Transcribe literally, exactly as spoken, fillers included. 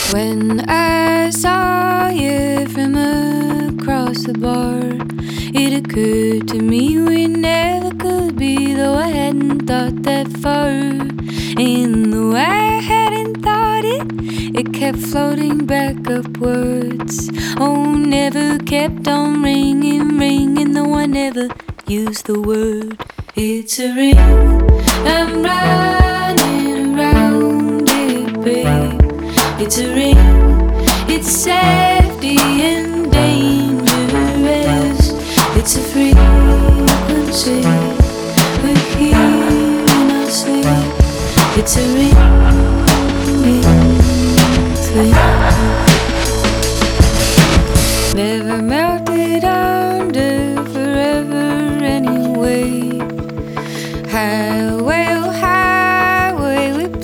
When I saw you from across the bar, it occurred to me we never could be, though I hadn't thought that far. And though I hadn't thought it, it kept floating back upwards. Oh, never kept on ringing, ringing, though I never used the word. It's a ring, I'm running around it, babe. It's a ring, it's safety and dangerous. It's a frequency we're hearing our sleep. It's a ring, ring thing. Never melt.